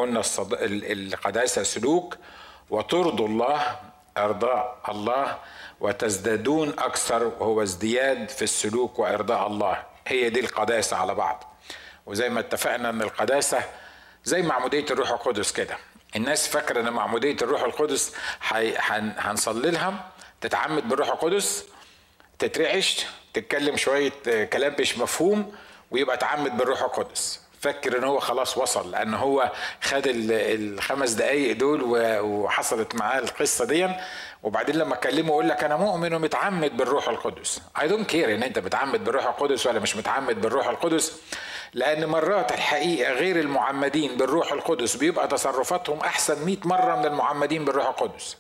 قلنا القداسة سلوك، وترضوا الله ارضاء الله، وتزدادون اكثر وهو ازدياد في السلوك وارضاء الله. هي دي القداسة على بعض. وزي ما اتفقنا ان القداسة زي معمودية الروح القدس كده. الناس فاكرة ان معمودية الروح القدس هنصلي لها، تتعمد بالروح القدس، تترعش، تتكلم شوية كلام مش مفهوم، ويبقى تعمد بالروح القدس. فكر ان هو خلاص وصل، لان هو خد ال5 دقايق دول وحصلت معاه القصة دي، وبعدين لما اكلمه يقول لك انا مؤمن ومتعمد بالروح القدس. I don't care ان انت متعمد بالروح القدس ولا مش متعمد بالروح القدس، لان مرات الحقيقة غير المعمدين بالروح القدس بيبقى تصرفاتهم احسن 100 مرة من المعمدين بالروح القدس.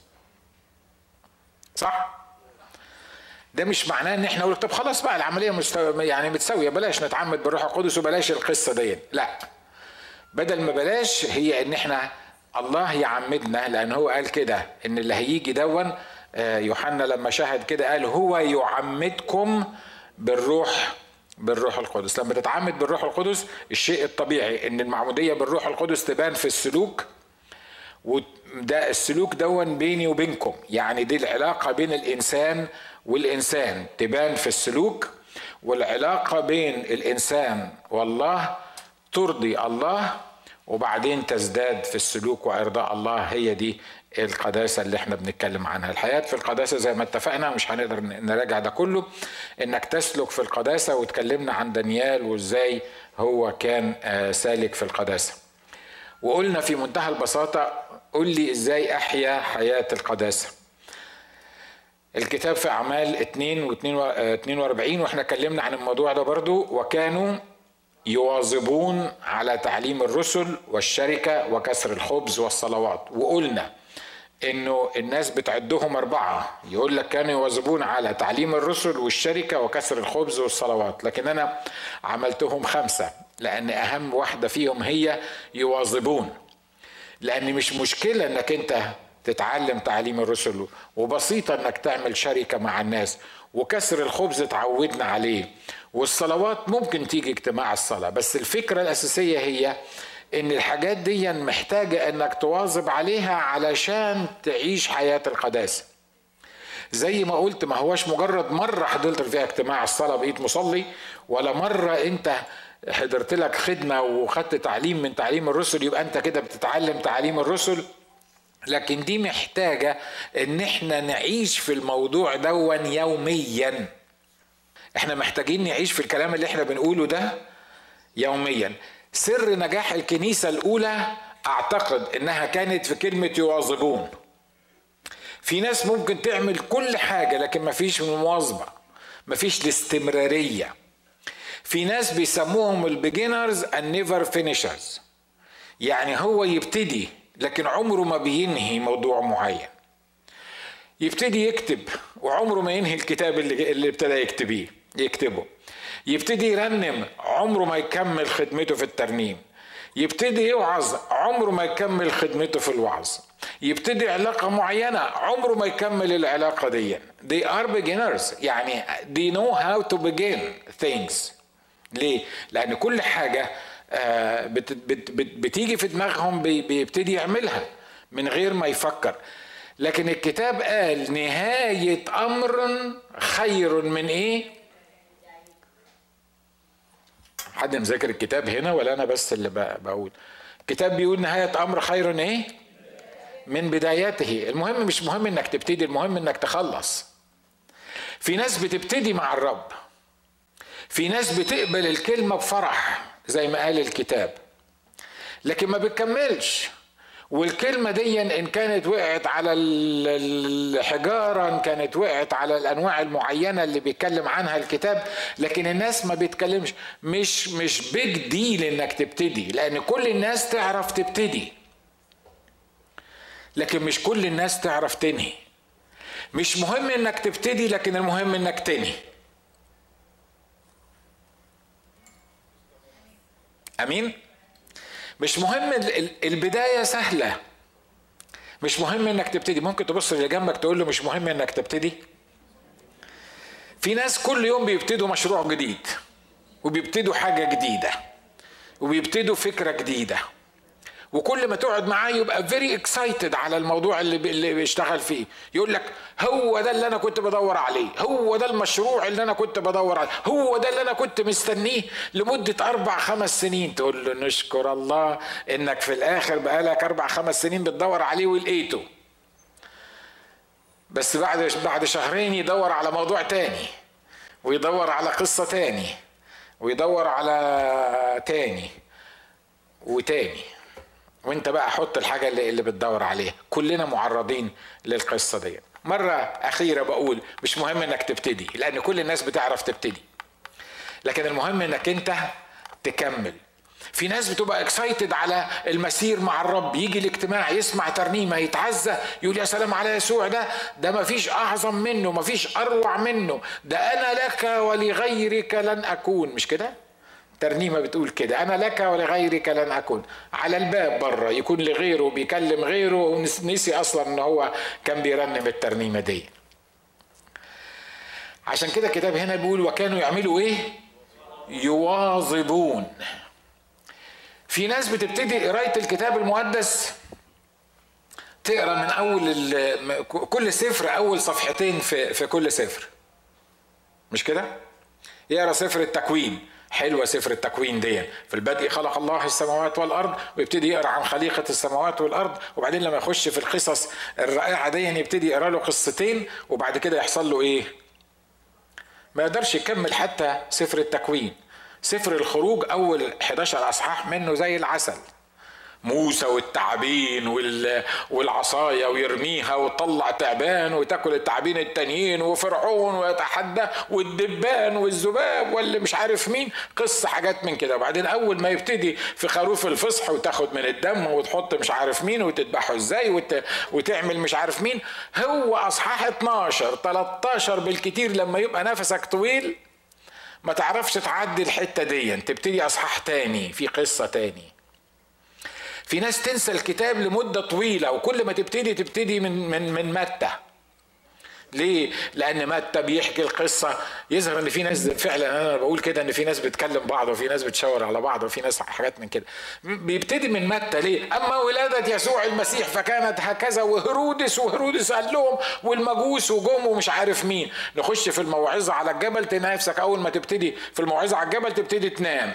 صح؟ ده مش معناه ان احنا نقول طب خلاص بقى العمليه متساويه، بلاش نتعمد بالروح القدس وبلاش القصه دي. لا، بدل ما بلاش، هي ان احنا الله يعمدنا، لان هو قال كده ان اللي هيجي دون. يوحنا لما شاهد كده قال هو يعمدكم بالروح القدس. لما تتعمد بالروح القدس، الشيء الطبيعي ان المعموديه بالروح القدس تبان في السلوك، وده السلوك دون بيني وبينكم، يعني دي العلاقه بين الانسان والإنسان تبان في السلوك، والعلاقة بين الإنسان والله ترضي الله، وبعدين تزداد في السلوك وإرضاء الله. هي دي القداسة اللي احنا بنتكلم عنها. الحياة في القداسة زي ما اتفقنا، مش هنقدر نراجع ده كله، انك تسلك في القداسة. واتكلمنا عن دانيال وازاي هو كان سالك في القداسة، وقلنا في منتهى البساطة قل لي ازاي احيا حياة القداسة. الكتاب في أعمال 2:42 واحنا اتكلمنا عن الموضوع ده برضو. وكانوا يواظبون على تعليم الرسل والشركة وكسر الخبز والصلوات. وقلنا انه الناس بتعدهم 4، يقول لك كانوا يواظبون على تعليم الرسل والشركة وكسر الخبز والصلوات، لكن انا عملتهم 5، لان اهم واحدة فيهم هي يواظبون. لان مش مشكلة انك انت تتعلم تعليم الرسل، وبسيطة انك تعمل شركة مع الناس، وكسر الخبز تعودنا عليه، والصلوات ممكن تيجي اجتماع الصلاة. بس الفكرة الأساسية هي ان الحاجات دي محتاجة انك تواظب عليها علشان تعيش حياة القداسة. زي ما قلت، ما هوش مجرد مرة حضرت فيها اجتماع الصلاة بقيت مصلي، ولا مرة انت حضرت لك خدمة وخدت تعليم من تعليم الرسل يبقى انت كده بتتعلم تعليم الرسل. لكن دي محتاجة ان احنا نعيش في الموضوع دون يوميا. احنا محتاجين نعيش في الكلام اللي احنا بنقوله ده يوميا. سر نجاح الكنيسة الاولى اعتقد انها كانت في كلمة يواظبون. في ناس ممكن تعمل كل حاجة لكن مفيش مواظبة، مفيش الاستمرارية. في ناس بيسموهم البيجينرز النيفر فينيشرز، يعني هو يبتدي لكن عمره ما بينهي موضوع معين. يبتدي يكتب وعمره ما ينهي الكتاب اللي ابتدى يكتبه. يبتدي يرنم عمره ما يكمل خدمته في الترنيم. يبتدي يوعظ عمره ما يكمل خدمته في الوعظ. يبتدي علاقة معينة عمره ما يكمل العلاقة دي. They are beginners، يعني they know how to begin things. ليه؟ لأن كل حاجة بتيجي في دماغهم بيبتدي يعملها من غير ما يفكر. لكن الكتاب قال نهاية أمر خير من إيه؟ حد مذاكر الكتاب هنا ولا أنا بس اللي بقول؟ الكتاب بيقول نهاية أمر خير إيه؟ من بدايته. المهم مش مهم إنك تبتدي، المهم إنك تخلص. في ناس بتبتدي مع الرب، في ناس بتقبل الكلمة بفرح زي ما قال الكتاب، لكن ما بتكملش. والكلمة دي إن كانت وقعت على الحجارة، إن كانت وقعت على الأنواع المعينة اللي بيتكلم عنها الكتاب، لكن الناس ما بيتكلمش. مش بيج ديل إنك تبتدي، لأن كل الناس تعرف تبتدي لكن مش كل الناس تعرف تنهي. مش مهم إنك تبتدي، لكن المهم إنك تنهي. أمين؟ مش مهم البداية سهلة، مش مهم انك تبتدي. ممكن تبص اللي جنبك تقول له مش مهم انك تبتدي. في ناس كل يوم بيبتدوا مشروع جديد، وبيبتدوا حاجة جديدة، وبيبتدوا فكرة جديدة، وكل ما تقعد معاه يبقى فيري اكسايتد على الموضوع اللي بيشتغل فيه. يقول لك هو ده اللي انا كنت بدور عليه، هو ده المشروع اللي انا كنت بدور عليه، هو ده اللي انا كنت مستنيه لمدة 4-5 سنين. تقول له نشكر الله انك في الاخر بقالك 4-5 سنين بتدور عليه ولقيته. بس بعد شهرين يدور على موضوع تاني، ويدور على قصة تاني، ويدور على تاني وتاني. وانت بقى حط الحاجة اللي بتدور عليها. كلنا معرضين للقصة دي. مرة أخيرة بقول مش مهم انك تبتدي، لأن كل الناس بتعرف تبتدي، لكن المهم انك انت تكمل. في ناس بتبقى اكسايتد على المسير مع الرب، يجي الاجتماع يسمع ترنيمه يتعزى يقول يا سلام على يسوع، ده ما فيش اعظم منه، ما فيش اروع منه، ده انا لك ولغيرك لن اكون. مش كده؟ ترنيمه بتقول كده، انا لك ولغيرك لن اكون. على الباب بره يكون لغيره بيكلم غيره ونسي اصلا ان هو كان بيرنم الترنيمه دي. عشان كده الكتاب هنا بيقول وكانوا يعملوا ايه؟ يواظبون. في ناس بتبتدي قراية الكتاب المقدس تقرأ من أول كل سفر أول صفحتين في كل سفر، مش كده؟ يقرأ سفر التكوين، حلوة سفر التكوين دي، في البدء خلق الله السماوات والأرض، ويبتدي يقرأ عن خليقة السماوات والأرض، وبعدين لما يخش في القصص الرائعة دي يبتدي يقرأ له قصتين، وبعد كده يحصل له إيه؟ ما يقدرش يكمل حتى سفر التكوين. سفر الخروج أول 11 أصحاح منه زي العسل، موسى والتعابين والعصاية ويرميها وطلع تعبان وتاكل التعابين التانيين، وفرعون ويتحدى والدبان والذباب واللي مش عارف مين، قصة حاجات من كده. وبعدين أول ما يبتدي في خروف الفصح وتاخد من الدم وتحط مش عارف مين وتذبحه ازاي وتعمل مش عارف مين، هو أصحاح 12-13 بالكتير لما يبقى نفسك طويل ما تعرفش تعدي الحتة دي، تبتدي أصحاح تاني في قصة تاني. في ناس تنسى الكتاب لمدة طويلة، وكل ما تبتدي من متى. ليه؟ لأن متى بيحكي القصة. يظهر إن في ناس فعلا، أنا بقول كده، إن في ناس بتكلم بعض وفي ناس بتشاور على بعض وفي ناس حاجات من كده. بيبتدي من متى. ليه؟ أما ولادة يسوع المسيح فكانت هكذا، وهرودس قال لهم، والمجوس وجم ومش عارف مين. نخش في الموعظة على الجبل، تلاقي نفسك أول ما تبتدي في الموعظة على الجبل تبتدي تنام،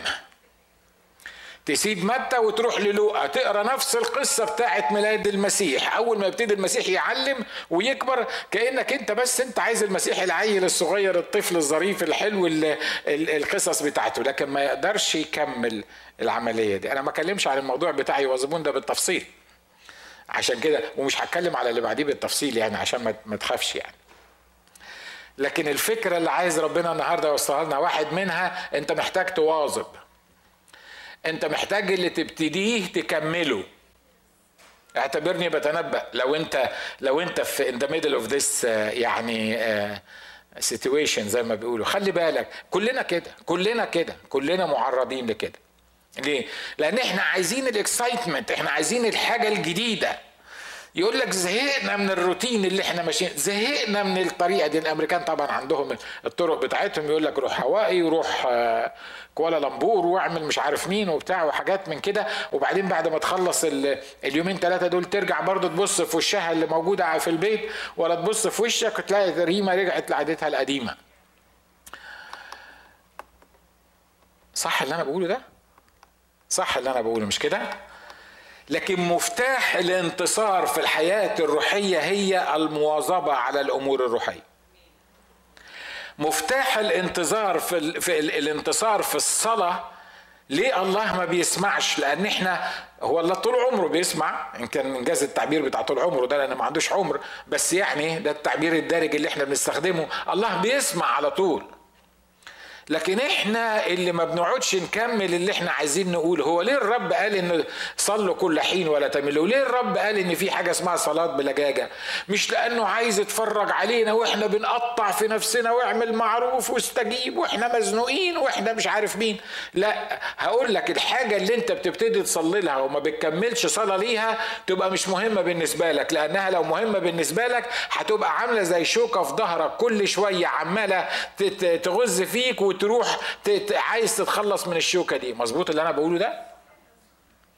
تسيب متى وتروح للوقا تقرا نفس القصه بتاعت ميلاد المسيح. اول ما يبتدي المسيح يعلم ويكبر كانك انت عايز المسيح العيل الصغير الطفل الظريف الحلو القصص بتاعته، لكن ما يقدرش يكمل العمليه دي. انا ما اتكلمش عن الموضوع بتاع يواظبون ده بالتفصيل عشان كده، ومش هتكلم على اللي بعديه بالتفصيل يعني عشان ما تخافش يعني. لكن الفكره اللي عايز ربنا النهارده يوصلها لنا واحد منها، انت محتاج تواظب، انت محتاج اللي تبتديه تكمله. اعتبرني بتنبأ لو انت في in the middle of this يعني situation زي ما بيقولوا. خلي بالك كلنا معرضين لكده. ليه؟ لان احنا عايزين الاكسايتمنت، احنا عايزين الحاجة الجديدة. يقول لك زهقنا من الروتين اللي احنا ماشيين، زهقنا من الطريقه دي. الامريكان طبعا عندهم الطرق بتاعتهم، يقول لك روح هوائي وروح كوالالمبور واعمل مش عارف مين وبتاع وحاجات من كده، وبعدين بعد ما تخلص اليومين 3 دول ترجع برضه تبص في وشها اللي موجوده في البيت، ولا تبص في وشك تلاقي ريما رجعت لعادتها القديمه. صح اللي انا بقوله ده؟ صح اللي انا بقوله مش كده؟ لكن مفتاح الانتصار في الحياة الروحية هي المواظبة على الأمور الروحية. مفتاح الانتصار في الانتصار في الصلاة. ليه الله ما بيسمعش؟ لأن احنا هو الله طول عمره بيسمع، إن كان إنجاز التعبير بتاع طول عمره ده لأن ما عندوش عمر، بس يعني ده التعبير الدارج اللي احنا بنستخدمه. الله بيسمع على طول، لكن احنا اللي ما بنقعدش نكمل اللي احنا عايزين نقول. هو ليه الرب قال ان صلوا كل حين ولا تملوا؟ ليه الرب قال ان في حاجة اسمها صلاة بلجاجة؟ مش لانه عايز يتفرج علينا واحنا بنقطع في نفسنا واعمل معروف واستجيب واحنا مزنوقين واحنا مش عارف مين. لا، هقول لك الحاجة اللي انت بتبتدي تصلي لها وما بتكملش صلاة ليها تبقى مش مهمة بالنسبة لك، لانها لو مهمة بالنسبة لك هتبقى عاملة زي شوكة في ظهرك كل شوية عمالة تغز فيك وتروح عايز تتخلص من الشوكة دي. مظبوط اللي انا بقوله ده؟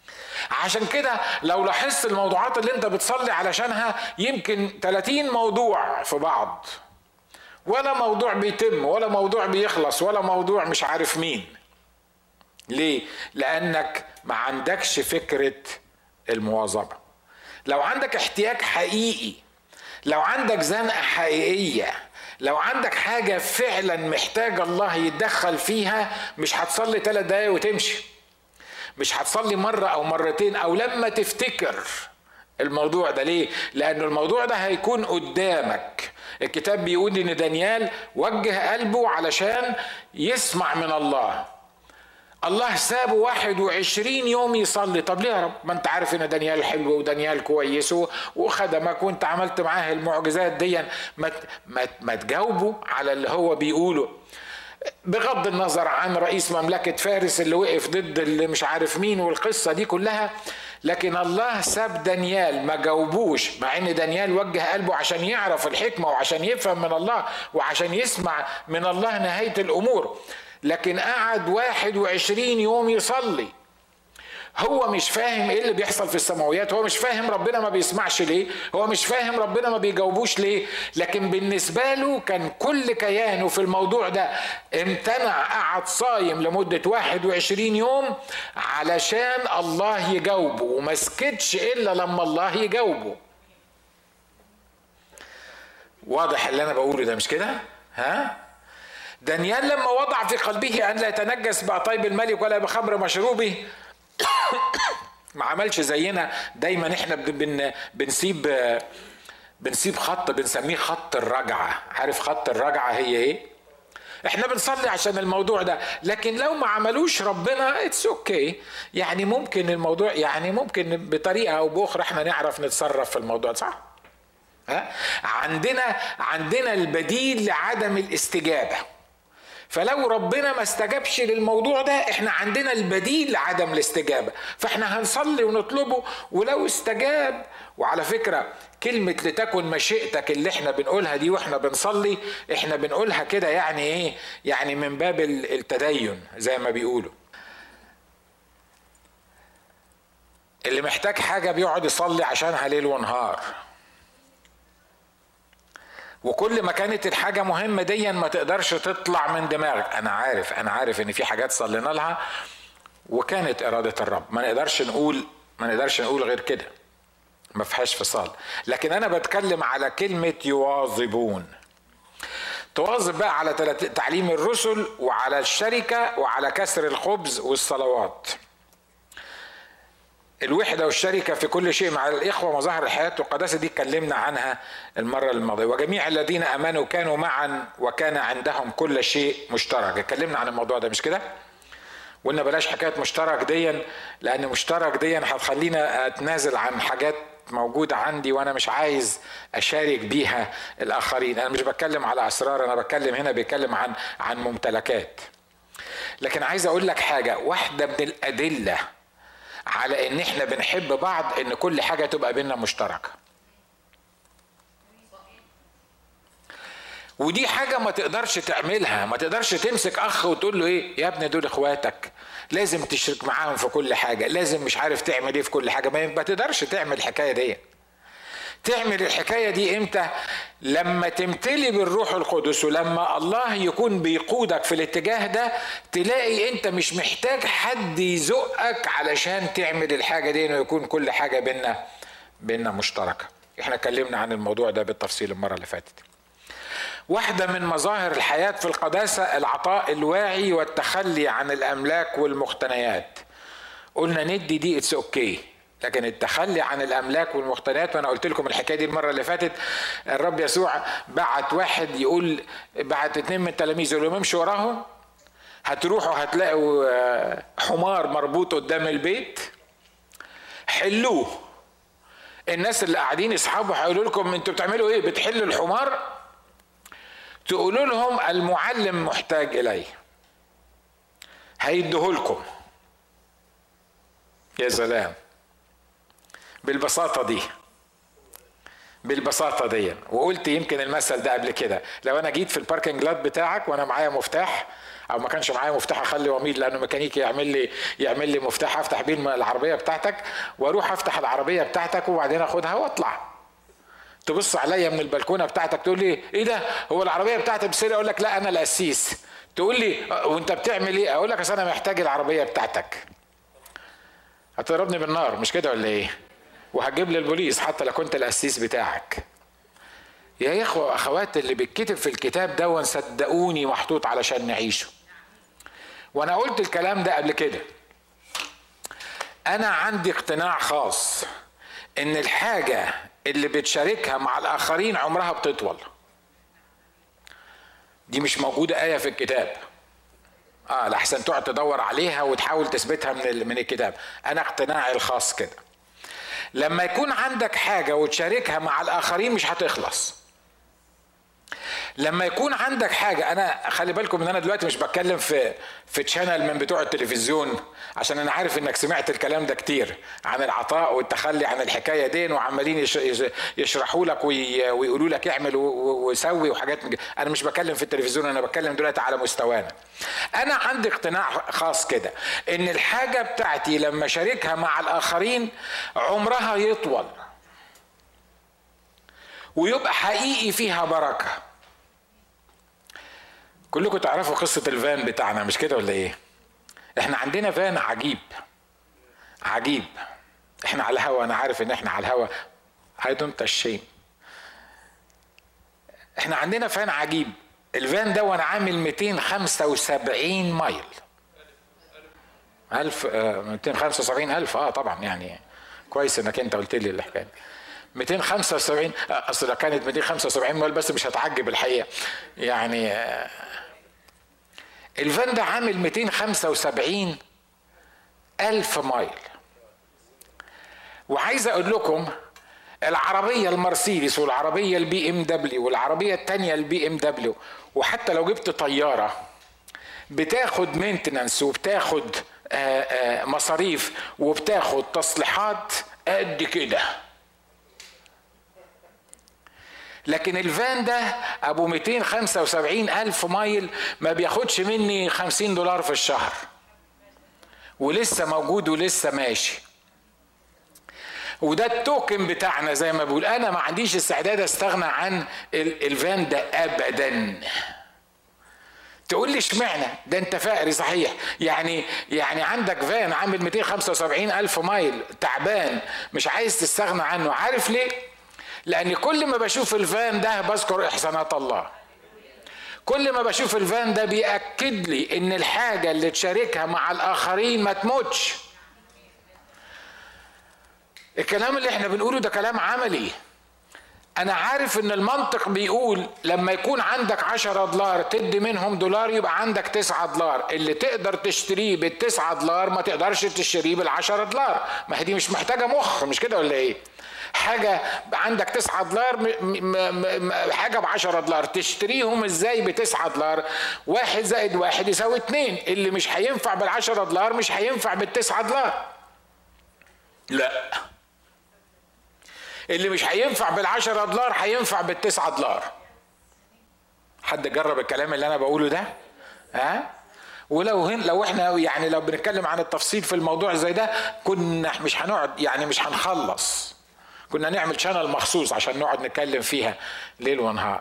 عشان كده لو لاحظت الموضوعات اللي انت بتصلي علشانها يمكن 30 موضوع في بعض، ولا موضوع بيتم، ولا موضوع بيخلص، ولا موضوع مش عارف مين. ليه؟ لأنك ما عندكش فكرة المواظبة. لو عندك احتياج حقيقي، لو عندك زنقة حقيقية، لو عندك حاجة فعلا محتاج الله يتدخل فيها، مش هتصلي 3 دقايق وتمشي، مش هتصلي مرة أو مرتين أو لما تفتكر الموضوع ده. ليه؟ لأن الموضوع ده هيكون قدامك. الكتاب بيقول إن دانيال وجه قلبه علشان يسمع من الله. الله سابه 21 يوم يصلي. طب ليه يا رب؟ ما انت عارف ان دانيال حلو ودانيال كويس وخدمك وانت عملت معاه المعجزات دي، ما تجاوبه على اللي هو بيقوله. بغض النظر عن رئيس مملكة فارس اللي وقف ضد اللي مش عارف مين والقصة دي كلها، لكن الله ساب دانيال ما جاوبوش، مع ان دانيال وجه قلبه عشان يعرف الحكمة وعشان يفهم من الله وعشان يسمع من الله نهاية الامور، لكن قعد 21 يوم يصلي. هو مش فاهم ايه اللي بيحصل في السماويات، هو مش فاهم ربنا ما بيسمعش ليه، هو مش فاهم ربنا ما بيجاوبوش ليه، لكن بالنسبة له كان كل كيانه في الموضوع ده امتنع، قعد صايم لمدة 21 يوم علشان الله يجاوبه، وما سكتش الا لما الله يجاوبه. واضح اللي انا بقوله ده مش كده؟ ها؟ دانيال لما وضع في قلبه ان لا يتنجس بطيب الملك ولا بخمر مشروبه، ما عملش زينا دايما. احنا بنسيب خط بنسميه خط الرجعة. عارف خط الرجعة هي ايه؟ احنا بنصلي عشان الموضوع ده، لكن لو ما عملوش ربنا اتس اوكي. يعني ممكن الموضوع، يعني ممكن بطريقة او باخرى احنا نعرف نتصرف في الموضوع، صح؟ ها؟ عندنا البديل لعدم الاستجابة. فلو ربنا ما استجابش للموضوع ده، احنا عندنا البديل لعدم الاستجابة، فاحنا هنصلي ونطلبه ولو استجاب. وعلى فكرة كلمة لتكن مشيئتك اللي احنا بنقولها دي واحنا بنصلي، احنا بنقولها كده يعني ايه؟ يعني من باب التدين زي ما بيقولوا. اللي محتاج حاجة بيقعد يصلي عشانها ليل ونهار، وكل ما كانت الحاجة مهمة دي ما تقدرش تطلع من دماغك. أنا عارف إن في حاجات صلينا لها وكانت إرادة الرب، ما نقدرش نقول غير كده، ما فيهاش فصال. لكن أنا بتكلم على كلمة يواظبون. تواظب بقى على تعليم الرسل وعلى الشركة وعلى كسر الخبز والصلوات، الوحدة والشركة في كل شيء مع الإخوة، مظاهر الحياة والقداسة دي اتكلمنا عنها المرة الماضية. وجميع الذين آمنوا كانوا معا وكان عندهم كل شيء مشترك. اتكلمنا عن الموضوع ده مش كده؟ وقلنا بلاش حكاية مشترك دي، لأن مشترك دي هتخلينا أتنازل عن حاجات موجودة عندي وأنا مش عايز أشارك بيها الآخرين. أنا مش بتكلم على أسرار، أنا بتكلم عن ممتلكات. لكن عايز أقول لك حاجة واحدة من الأدلة على ان احنا بنحب بعض، ان كل حاجة تبقى بيننا مشتركة. ودي حاجة ما تقدرش تعملها، ما تقدرش تمسك اخ وتقول له ايه يا ابني دول اخواتك لازم تشرك معاهم في كل حاجة، لازم مش عارف تعمل ايه في كل حاجة. ما تقدرش تعمل الحكاية دي. تعمل الحكاية دي امتى؟ لما تمتلي بالروح القدس، ولما الله يكون بيقودك في الاتجاه ده، تلاقي انت مش محتاج حد يزقك علشان تعمل الحاجة دي، انه يكون كل حاجة بيننا مشتركة. احنا اتكلمنا عن الموضوع ده بالتفصيل المرة اللي فاتت. واحدة من مظاهر الحياة في القداسة العطاء الواعي والتخلي عن الأملاك والمقتنيات. قلنا ندي دي اتس اوكي، لكن التخلي عن الأملاك والمقتنيات، وأنا قلت لكم الحكاية دي المرة اللي فاتت. الرب يسوع بعت 2 من تلاميذه يقول لهم امشوا وراهم، هتروحوا هتلاقوا حمار مربوط قدام البيت، حلوه. الناس اللي قاعدين اصحابه هيقولوا لكم انتوا بتعملوا ايه؟ بتحلوا الحمار؟ تقولوا لهم المعلم محتاج اليه، هيديهولكم. يا سلام بالبساطة دي، بالبساطه دي. وقلت يمكن المثل ده قبل كده، لو انا جيت في الباركنج لات بتاعك وانا معايا مفتاح، او ما كانش معايا مفتاح اخلي وميل لانه ميكانيكي يعمل لي مفتاح افتح بيه العربيه بتاعتك، واروح افتح العربيه بتاعتك وبعدين اخدها واطلع. تبص عليا من البلكونه بتاعتك تقول لي ايه ده، هو العربيه بتاعتك بتسرق؟ اقول لك لا انا القسيس. تقول لي وانت بتعمل ايه؟ اقول لك اصل انا محتاج العربيه بتاعتك. هتضربني بالنار مش كده ولا ايه؟ وهتجيب لي البوليس حتى لو كنت القسيس بتاعك. يا اخوه اخوات، اللي بيتكتب في الكتاب ده صدقوني محطوط علشان نعيشه. وانا قلت الكلام ده قبل كده. انا عندي اقتناع خاص ان الحاجه اللي بتشاركها مع الاخرين عمرها بتطول. دي مش موجوده ايه في الكتاب، لحسن تقعد تدور عليها وتحاول تثبتها من الكتاب. انا اقتناعي الخاص كده، لما يكون عندك حاجه وتشاركها مع الاخرين مش هتخلص. لما يكون عندك حاجه، انا خلي بالكم ان انا دلوقتي مش بتكلم في تشانل من بتوع التلفزيون، عشان انا عارف انك سمعت الكلام ده كتير عن العطاء والتخلي عن الحكايه دي، وعمالين يشرحوا لك ويقولوا لك اعمل وسوي وحاجات من كده. انا مش بتكلم في التلفزيون، انا بتكلم دلوقتي على مستوانا. انا عندي اقتناع خاص كده ان الحاجه بتاعتي لما شاركها مع الاخرين عمرها يطول ويبقى حقيقي فيها بركه. كلكم تعرفوا قصة الفان بتاعنا مش كده ولا ايه؟ احنا عندنا فان عجيب. احنا على الهوا، انا عارف ان احنا على الهوا، I don't shame. احنا عندنا فان عجيب. الفان ده وانا عامل 275 مايل. 275,000 طبعا، يعني كويس انك انت قلت لي الحكايه. 275 اصل كانت 275 مايل بس مش هتعجب الحقيقه يعني. الفان ده عامل 275,000 مايل. وعايز اقول لكم العربيه المرسيدس والعربيه البي ام دبليو والعربيه الثانيه البي ام دبليو، وحتى لو جبت طياره بتاخد مينتنانس وبتاخد مصاريف وبتاخد تصليحات قد كده. لكن الفان ده ابو 275,000 مايل ما بياخدش مني $50 في الشهر، ولسه موجود ولسه ماشي. وده التوكن بتاعنا زي ما بقول. انا ما عنديش استعداد استغنى عن الفان ده ابدا. تقول لي اشمعنى؟ ده انت فقري صحيح. يعني عندك فان عامل 275,000 مايل تعبان مش عايز تستغنى عنه. عارف ليه؟ لأن كل ما بشوف الفان ده بذكر إحسانات الله. كل ما بشوف الفان ده بيأكد لي إن الحاجة اللي تشاركها مع الآخرين ما تموتش. الكلام اللي احنا بنقوله ده كلام عملي. أنا عارف إن المنطق بيقول لما يكون عندك $10 تدي منهم $1 يبقى عندك $9 اللي تقدر تشتريه $9 ما تقدرش تشتريه $10. ما هي دي مش محتاجة مخ، مش كده ولا إيه؟ حاجة عندك $9 حاجة $10 تشتريهم ازاي $9؟ 1 زائد 1 يساوي 2. اللي مش هينفع $10 مش هينفع $9. لا، اللي مش هينفع $10 هينفع $9. حد جرب الكلام اللي انا بقوله ده؟ لو احنا يعني لو بنتكلم عن التفصيل في الموضوع زي ده كنا مش هنقعد، يعني مش هنخلص. كنا نعمل شانل مخصوص عشان نقعد نتكلم فيها ليل ونهار.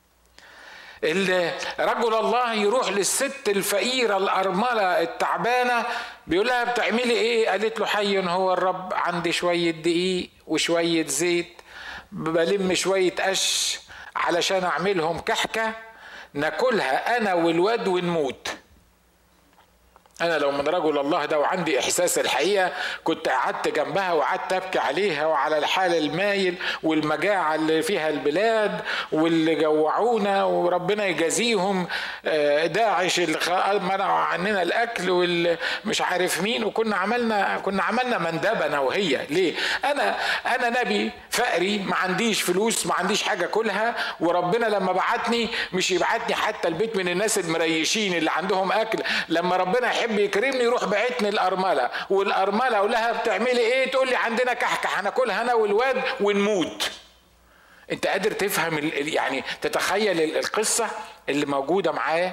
رجل الله يروح للست الفقيرة الأرملة التعبانة بيقول لها بتعملي ايه؟ قالت له حي هو الرب، عندي شوية دقيق وشوية زيت، بلم شوية قش علشان اعملهم كحكة ناكلها انا والواد ونموت. انا لو من رجل الله ده وعندي احساس الحقيقه كنت قعدت جنبها وقعدت ابكي عليها وعلى الحال المايل والمجاعه اللي فيها البلاد واللي جوعونا وربنا يجازيهم داعش اللي منعوا عننا الاكل واللي مش عارف مين، وكنا عملنا مندبه انا وهي. ليه؟ انا نبي فقري ما عنديش فلوس ما عنديش حاجه كلها، وربنا لما بعتني مش يبعتني حتى البيت من الناس المريشين اللي عندهم اكل. لما ربنا يحب يكرمني يروح بعتني الارمله، والارمله اقول لها بتعملي ايه؟ تقول لي عندنا كحكه هناكلها انا والواد ونموت. انت قادر تفهم يعني تتخيل القصة اللي موجودة معاه؟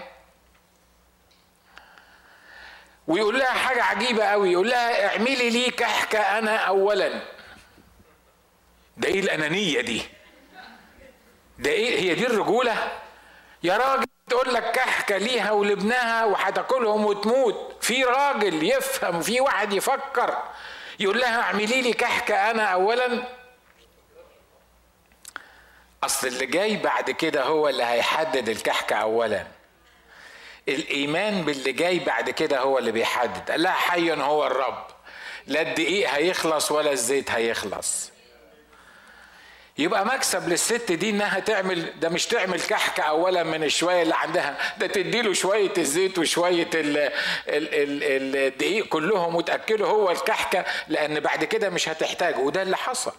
ويقول لها حاجة عجيبة قوي، يقول لها اعملي لي كحكة انا اولا. ده ايه الانانية دي؟ ده ايه؟ هي دي الرجولة يا راجل؟ تقول لك كحكة ليها ولابنها وهتاكلهم وتموت. في راجل يفهم وفي واحد يفكر يقول لها اعملي لي كحكة انا اولا؟ اصل اللي جاي بعد كده هو اللي هيحدد الكحكة اولا. الايمان باللي جاي بعد كده هو اللي بيحدد. لا حي هو الرب، لا الدقيق هيخلص ولا الزيت هيخلص. يبقى مكسب للست دي انها تعمل ده، مش تعمل كحكة اولا من الشوية اللي عندها، ده تديله شوية الزيت وشوية الدقيق كلهم وتأكله هو الكحكة، لان بعد كده مش هتحتاجه. وده اللي حصل،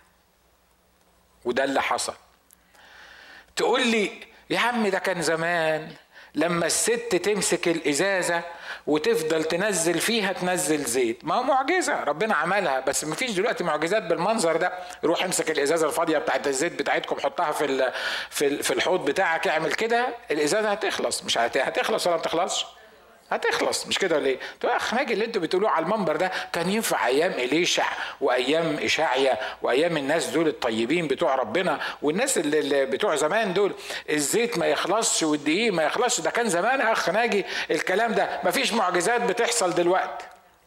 وده اللي حصل. تقول لي يا عم ده كان زمان لما الست تمسك الازازة وتفضل تنزل فيها تنزل زيت. ما هو معجزة ربنا عملها، بس ما فيش دلوقتي معجزات بالمنظر ده. روح امسك الازازة الفاضية بتاعت الزيت بتاعتكم حطها في الحوض بتاعك، اعمل كده الازازة هتخلص. مش هتخلص ولا ما تخلصش؟ هتخلص، مش كده ليه؟ تقول اخ ناجي اللي انتوا بتقولوه على المنبر ده كان ينفع ايام إليشع وايام اشعيا وايام الناس دول الطيبين بتوع ربنا، والناس اللي بتوع زمان دول الزيت ما يخلصش والدقيق ما يخلصش. ده كان زمان اخ ناجي الكلام ده. مفيش معجزات بتحصل دلوقتي.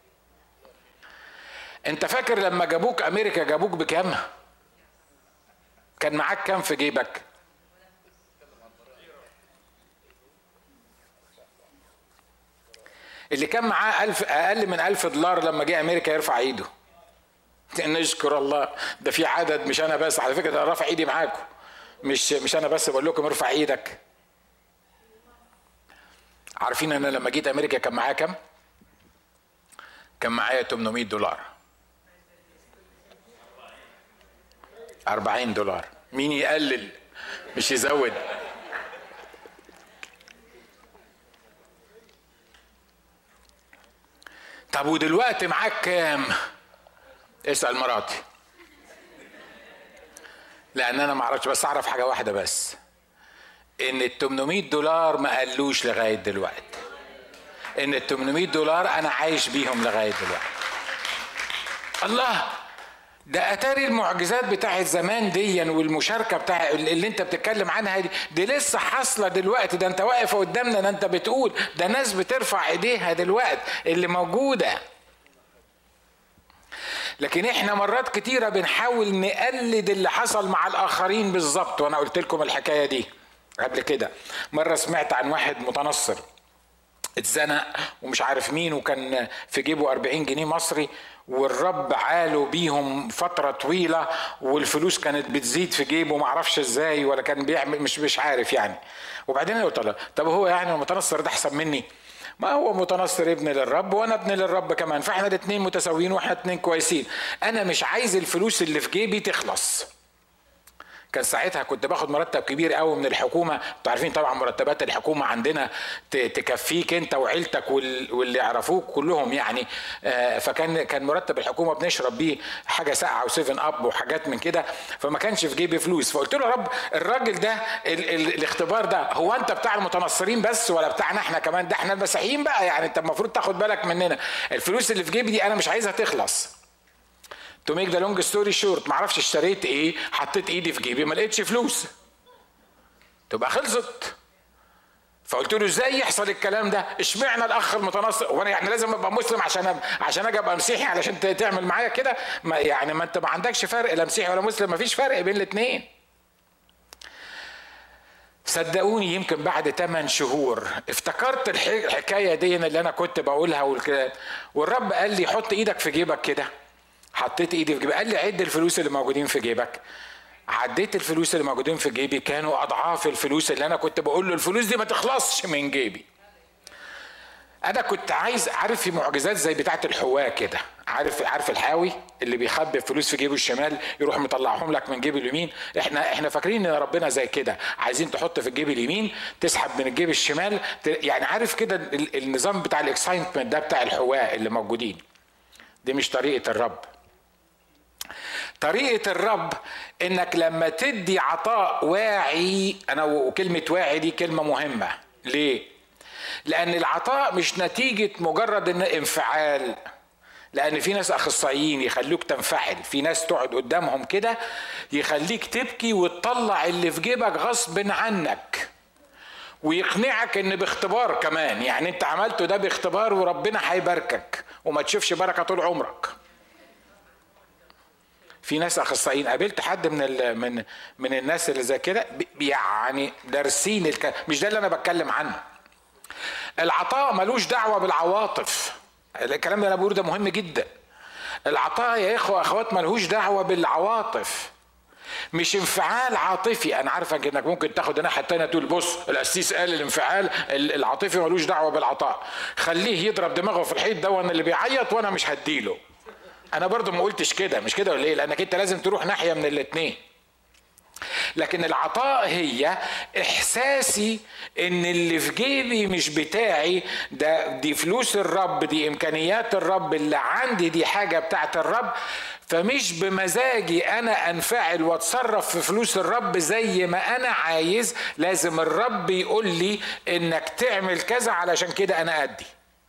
انت فاكر لما جابوك امريكا جابوك بكام؟ كان معاك كام في جيبك؟ اللي كان معاه أقل من $1000 لما جه أمريكا يرفع إيده. نشكر الله. ده في عدد، مش أنا بس على فكرة، ده رافع إيدي معاكم، مش أنا بس بقول لكم ارفع إيدك. عارفين أنا لما جيت أمريكا كان معايا كام؟ كان معايا $800. $40. مين يقلل مش يزود؟ طب ودلوقتي معاك كام؟ اسأل مراتي، لان انا ما اعرفش، بس اعرف حاجة واحدة بس، ان $800 ما قلوش لغاية دلوقتي. ان $800 انا عايش بيهم لغاية دلوقتي. الله، ده اتاري المعجزات بتاعت زمان دي والمشاركة بتاع اللي انت بتتكلم عنها دي لسه حاصلة دلوقتي. ده انت واقف قدامنا، ده انت بتقول ده ناس بترفع ايديها دلوقتي اللي موجودة. لكن احنا مرات كتيرة بنحاول نقلد اللي حصل مع الاخرين بالظبط. وانا قلت لكم الحكاية دي قبل كده. مرة سمعت عن واحد متنصر اتزنق ومش عارف مين، وكان في جيبه 40 جنيه مصري، والرب عاله بيهم فترة طويلة، والفلوس كانت بتزيد في جيبه معرفش ازاي، ولا كان بيعمل مش عارف يعني. وبعدين قلت له طب هو يعني المتنصر ده احسن مني؟ ما هو متنصر ابن للرب وانا ابن للرب كمان، فاحنا الاثنين متساويين واحنا الاثنين كويسين. انا مش عايز الفلوس اللي في جيبي تخلص. كان ساعتها كنت باخد مرتب كبير قوي من الحكومه. انتوا عارفين طبعا مرتبات الحكومه عندنا تكفيك انت وعيلتك واللي يعرفوك كلهم يعني. فكان مرتب الحكومه بنشرب بيه حاجه ساقعه و7 اب وحاجات من كده، فما كانش في جيبي فلوس. فقلت له يا رب الراجل ده الاختبار ده هو انت بتاع المتنصرين بس ولا بتاعنا احنا كمان؟ ده احنا المسيحيين بقى يعني، انت المفروض تاخد بالك مننا. الفلوس اللي في جيبي دي انا مش عايزها تخلص. تو ميك ذا لونج ستوري شورت، معرفش اشتريت ايه، حطيت ايدي في جيبي ما لقيتش فلوس، تبقى خلصت. فقلت له ازاي يحصل الكلام ده؟ اشمعنى الاخ المتنصر؟ وانا يعني لازم ابقى مسلم عشان اجي ابقى مسيحي علشان تعمل معايا كده؟ يعني ما انت ما عندكش فرق، لا مسيحي ولا مسلم، ما فيش فرق بين الاثنين. صدقوني يمكن بعد 8 شهور افتكرت الحكايه دي اللي انا كنت بقولها والرب قال لي حط ايدك في جيبك كده. حطيت ايدي في جيبي، قال لي عد الفلوس اللي موجودين في جيبك. عديت الفلوس اللي موجودين في جيبي، كانوا اضعاف الفلوس اللي انا كنت بقول له الفلوس دي ما تخلصش من جيبي. انا كنت عارف في معجزات زي بتاعه الحواة كده، عارف الحاوي اللي بيخبي فلوس في جيبه الشمال يروح مطلعهم لك من جيب اليمين. احنا فاكرين ان ربنا زي كده، عايزين تحط في الجيب اليمين تسحب من الجيب الشمال، يعني عارف كده النظام بتاع الاكسايتمنت ده بتاع الحواة اللي موجودين. دي مش طريقة الرب. طريقة الرب انك لما تدي عطاء واعي، انا وكلمة واعي دي كلمة مهمة. ليه؟ لان العطاء مش نتيجة مجرد ان انفعال، لان في ناس اخصائيين يخلوك تنفعل، في ناس تقعد قدامهم كده يخليك تبكي وتطلع اللي في جيبك غصب عنك، ويقنعك ان باختبار كمان، يعني انت عملته ده باختبار وربنا هيباركك وما تشوفش بركة طول عمرك. في ناس اخصائيين، قابلت حد من الناس اللي زي كده يعني دارسين مش ده اللي انا بتكلم عنه. العطاء ملوش دعوة بالعواطف، الكلام اللي انا بقوله ده مهم جدا. العطاء يا اخوة اخوات ملوش دعوة بالعواطف، مش انفعال عاطفي. انا عارفك انك ممكن تاخد الناحية التانية تقول بص القسيس قال الانفعال العاطفي ملوش دعوة بالعطاء، خليه يضرب دماغه في الحيط ده اللي بيعيط وانا مش هديله. انا برضو ما قلتش كده، مش كده ولا ايه؟ لانك انت لازم تروح ناحية من الاتنين. لكن العطاء هي احساسي ان اللي في جيبي مش بتاعي، دي فلوس الرب، دي امكانيات الرب، اللي عندي دي حاجة بتاعت الرب، فمش بمزاجي انا انفعل واتصرف في فلوس الرب زي ما انا عايز، لازم الرب يقول لي انك تعمل كذا علشان كده انا ادي.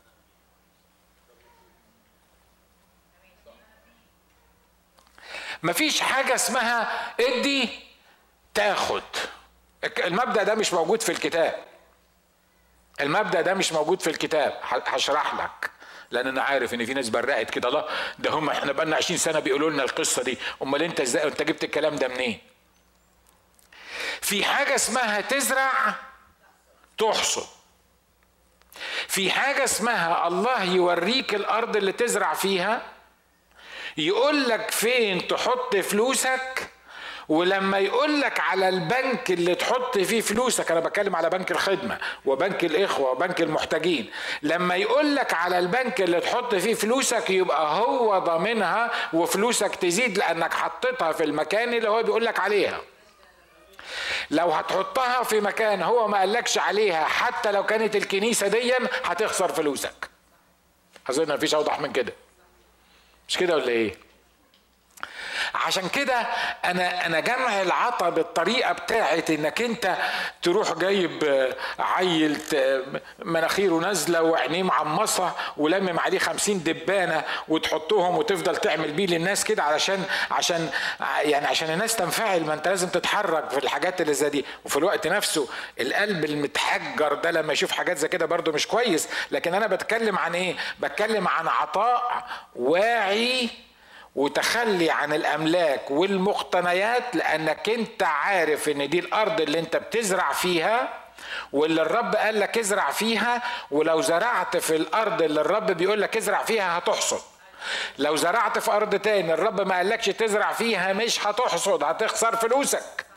مفيش حاجة اسمها ادي تاخد، المبدأ ده مش موجود في الكتاب. المبدأ ده مش موجود في الكتاب. هشرح لك، لان انا عارف ان في ناس برقت كده، الله ده هم احنا بقالنا 20 سنة بيقولوا لنا القصة دي، امال انت ازاي انت جبت الكلام ده منين؟ في حاجة اسمها تزرع تحصد، في حاجة اسمها الله يوريك الارض اللي تزرع فيها، يقول لك فين تحط فلوسك، ولما يقول لك على البنك اللي تحط فيه فلوسك، انا بتكلم على بنك الخدمة وبنك الاخوة وبنك المحتاجين، لما يقول لك على البنك اللي تحط فيه فلوسك يبقى هو ضامنها وفلوسك تزيد لانك حطيتها في المكان اللي هو بيقول لك عليها. لو هتحطها في مكان هو ما قالكش عليها، حتى لو كانت الكنيسة دي، هتخسر فلوسك. اظن مفيش اوضح من كده، مش كده ولا ايه؟ عشان كده انا جمع العطا بالطريقه بتاعت انك انت تروح جايب عيل مناخيره نازله وعينيه معمصه ولمم عليه 50 دبانه وتحطهم وتفضل تعمل بيه للناس كده عشان الناس تنفعل. ما انت لازم تتحرك في الحاجات اللي زي دي. وفي الوقت نفسه القلب المتحجر ده لما يشوف حاجات زي كده برضو مش كويس. لكن انا بتكلم عن ايه؟ بتكلم عن عطاء واعي وتخلي عن الاملاك والمقتنيات، لانك انت عارف ان دي الارض اللي انت بتزرع فيها واللي الرب قال لك ازرع فيها. ولو زرعت في الارض اللي الرب بيقول لك ازرع فيها هتحصد. لو زرعت في ارض تاني الرب ما قالكش تزرع فيها مش هتحصد، هتخسر فلوسك.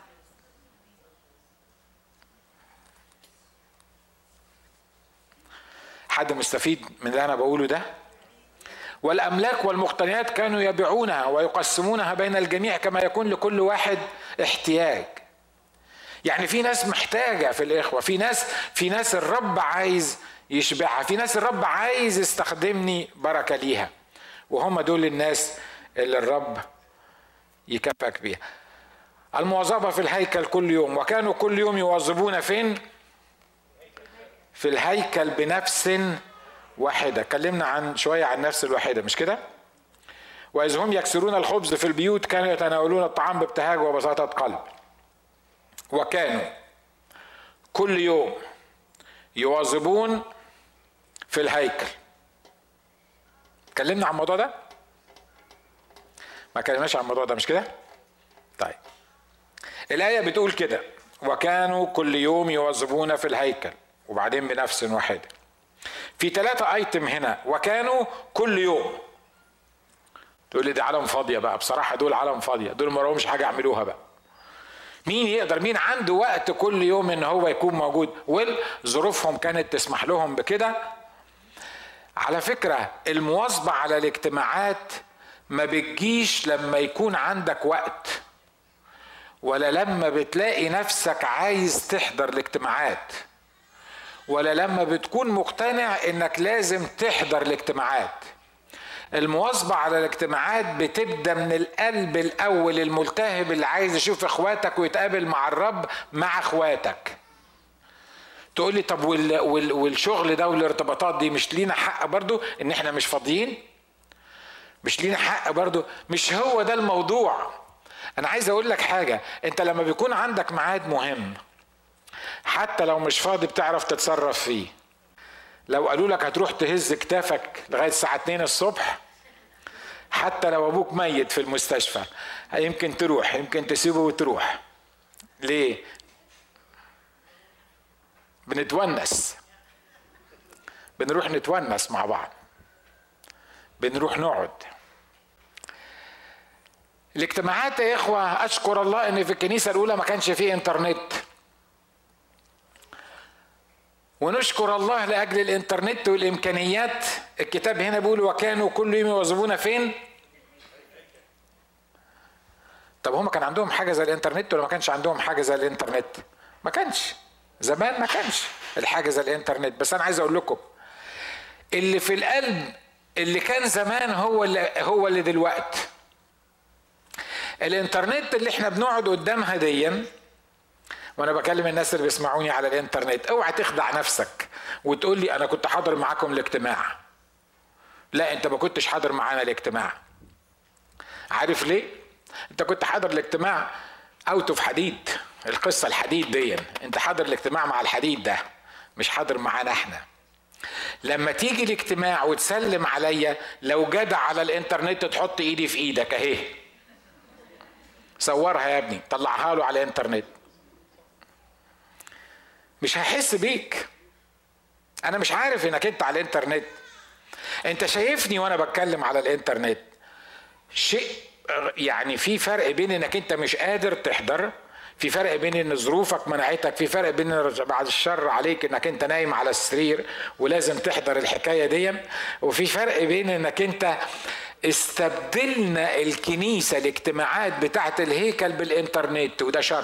حد مستفيد من اللي انا بقوله ده؟ والأملاك والمقتنيات كانوا يبيعونها ويقسمونها بين الجميع كما يكون لكل واحد احتياج. يعني في ناس محتاجة في الإخوة، في ناس الرب عايز يشبعها، في ناس الرب عايز يستخدمني بركة ليها، وهم دول الناس اللي الرب يكافئك بيها. المواظبة في الهيكل كل يوم، وكانوا كل يوم يواظبون فين؟ في الهيكل بنفس واحدة. اتكلمنا شوية عن نفس الواحدة مش كده؟ وإذ هم يكسرون الخبز في البيوت كانوا يتناولون الطعام بابتهاج وبساطة قلب. وكانوا كل يوم يواظبون في الهيكل. اتكلمنا عن الموضوع ده؟ ما اتكلمناش عن الموضوع ده مش كده؟ طيب الآية بتقول كده: وكانوا كل يوم يواظبون في الهيكل، وبعدين بنفس واحدة. في 3 ايتم هنا، وكانوا كل يوم. تقول لي دي عالم فاضية بقى، بصراحة دول عالم فاضية، دول ما لهمش حاجة يعملوها بقى. مين يقدر، مين عنده وقت كل يوم ان هو يكون موجود؟ وظروفهم كانت تسمح لهم بكده. على فكرة المواظبة على الاجتماعات ما بتجيش لما يكون عندك وقت، ولا لما بتلاقي نفسك عايز تحضر الاجتماعات، ولا لما بتكون مقتنع انك لازم تحضر الاجتماعات. المواظبة على الاجتماعات بتبدأ من القلب الأول الملتهب اللي عايز يشوف اخواتك ويتقابل مع الرب مع اخواتك. تقول لي طب والشغل ده والارتباطات دي مش لينا حق برضو ان احنا مش فاضيين؟ مش لينا حق برضو؟ مش هو ده الموضوع. انا عايز اقول لك حاجة، انت لما بيكون عندك ميعاد مهم حتى لو مش فاضي بتعرف تتصرف فيه. لو قالوا لك هتروح تهز كتافك لغاية الساعة 2 الصبح، حتى لو ابوك ميت في المستشفى يمكن تروح، يمكن تسيبه وتروح. ليه؟ بنتونس، بنروح نتونس مع بعض، بنروح نقعد. الاجتماعات يا اخوة، اشكر الله ان في الكنيسة الاولى ما كانش فيه انترنت، ونشكر الله لاجل الانترنت والامكانيات. الكتاب هنا بيقول وكانوا كل يوم يواظبون فين؟ طب هم كان عندهم حاجة زي الانترنت ولا ما كانش عندهم حاجة زي الانترنت؟ ما كانش زمان، ما كانش الحاجة زي الانترنت. بس انا عايز اقول لكم اللي في القلب اللي كان زمان هو اللي دلوقتي. الانترنت اللي احنا بنقعد قدامها ديا، وانا بكلم الناس اللي بيسمعوني على الانترنت، اوعى تخدع نفسك وتقول لي انا كنت حاضر معاكم الاجتماع. لا، انت ما كنتش حاضر معانا الاجتماع. عارف ليه؟ انت كنت حاضر الاجتماع اوت اوف حديد، القصة الحديد دي، انت حاضر الاجتماع مع الحديد ده، مش حاضر معانا احنا. لما تيجي الاجتماع وتسلم عليا، لو جدع على الانترنت تحط ايدي في ايدك اهي، صورها يا ابني طلعها له على الانترنت، مش هحس بيك. انا مش عارف انك انت على الانترنت، انت شايفني وانا بتكلم على الانترنت. شيء يعني في فرق بين انك انت مش قادر تحضر، في فرق بين ان ظروفك منعتك، في فرق بين بعد الشر عليك انك انت نايم على السرير ولازم تحضر الحكاية دي، وفي فرق بين انك انت استبدلنا الكنيسة الاجتماعات بتاعت الهيكل بالانترنت، وده شر.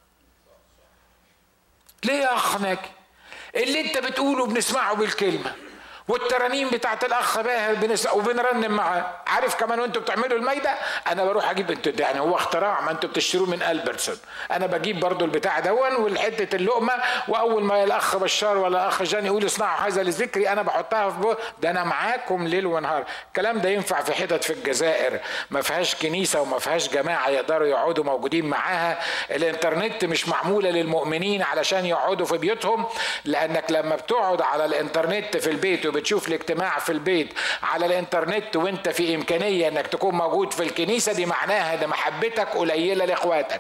ليه يا اخ ناجي؟ اللي انت بتقوله بنسمعه بالكلمة، والترانيم بتاعت الاخ باهر وبنرنم معاه. عارف كمان وانتوا بتعملوا المايده انا بروح اجيب، انتوا يعني هو اختراع، ما انتوا بتشتروه من البرتسون، انا بجيب برضو البتاع دون والحته اللقمه، واول ما الاخ بشار ولا الاخ جان يقول اصنعوا هذا لذكري انا بحطها في بوق. ده انا معاكم ليل ونهار. الكلام ده ينفع في حتت في الجزائر ما فيهاش كنيسه وما فيهاش جماعه يقدروا يقعدوا موجودين معاها. الانترنت مش معموله للمؤمنين علشان يقعدوا في بيوتهم، لانك لما بتقعد على الانترنت في البيت بتشوف الاجتماع في البيت على الانترنت وانت في امكانية انك تكون موجود في الكنيسة، دي معناها ان محبتك قليلة لاخواتك.